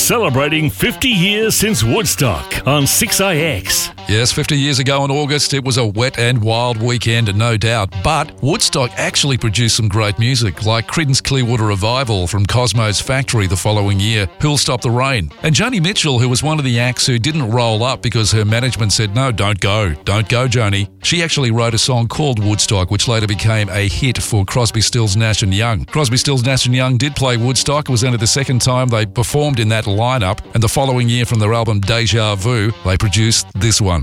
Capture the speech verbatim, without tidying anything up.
celebrating fifty years since Woodstock on six I X. Yes, fifty years ago in August, it was a wet and wild weekend, no doubt. But Woodstock actually produced some great music, like Creedence Clearwater Revival from Cosmo's Factory the following year, Who'll Stop the Rain. And Joni Mitchell, who was one of the acts who didn't roll up because her management said, no, don't go, don't go, Joni. She actually wrote a song called Woodstock, which later became a hit for Crosby, Stills, Nash and Young. Crosby, Stills, Nash and Young did play Woodstock. It was only the second time they performed in that lineup. And the following year from their album Deja Vu, they produced this one.